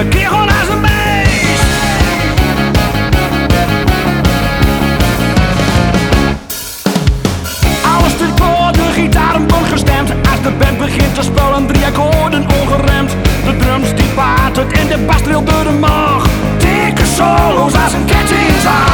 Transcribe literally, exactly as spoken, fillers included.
keer gewoon als een beest. Alles stuurt voor, de gitaren wordt gestemd. Als de band begint te spelen, drie akkoorden ongeremd. De drums die paard het en de bas trilt door de maag. Dikke solo's als een kettingzaag.